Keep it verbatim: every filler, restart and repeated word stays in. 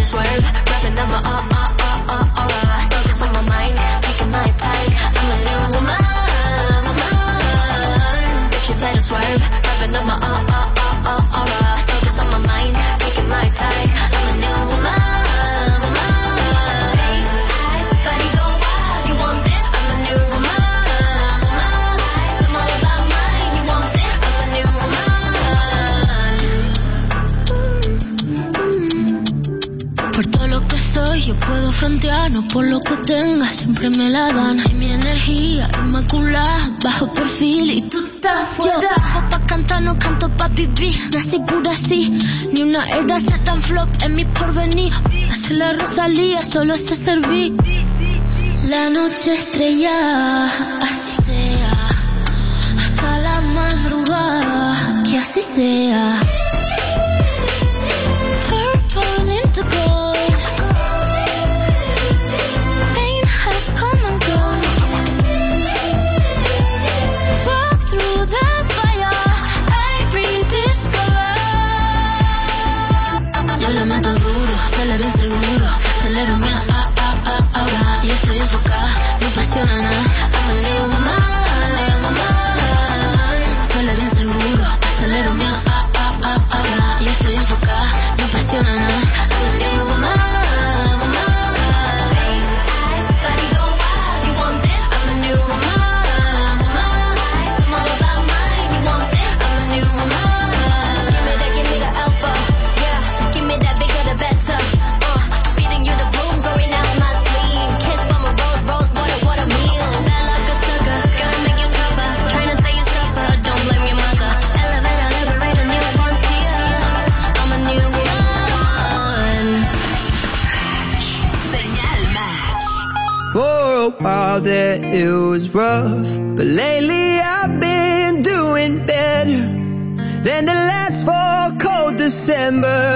swerve, wrapping up my uh, uh, uh, uh, aura. Focus on my mind, taking my time. I'm a new woman, woman. If you better swerve, wrapping up my uh, uh, uh, uh, aura. Focus on my mind, taking my time. I'm a new woman, woman. Face high, body go wild. You want this? I'm a new woman, woman. I'm all about mine. You want this? I'm a new woman. Por todo lo que soy, yo puedo frontear, no por lo que tenga, siempre me la dan. Y mi energía inmaculada, bajo perfil y tú estás fuera. Yo bajo pa' cantar, no canto pa' vivir. Nací pura así, ni una era ser tan flop en mi porvenir. Hacer la Rosalía, solo sé servir. La noche estrella, así sea. Hasta la madrugada, que así sea. Purple into gold. Pain has come and gone. Walk through the fire, I rediscover. Yo le meto duro, dale bien seguro. Acelero mi ah, ah, ah, ahora. Y estoy enfocada, no apasiona nada. I'm a new woman, new woman. Dale bien seguro, acelero mi ah, ah, ah, ahora. Y estoy enfocada, no apasiona nada. I'm a new woman, woman. Face high, body go wild. You want this? I'm a new woman, woman. I'm all about mine. You want this? I'm a new woman. Give me that, give me the alpha, yeah. Give me that bigger the better. Uh, feeding you the room, going out my sleeve. Kiss from a rose, rose water, what a meal. Bad like a sucker, gonna make you tougher. Trying to say you suffer, don't blame your mother. Elevate, elaborate a new frontier. I'm a new woman. Señal Match. For a while there it was rough, but lately I've been doing better than the last four cold December.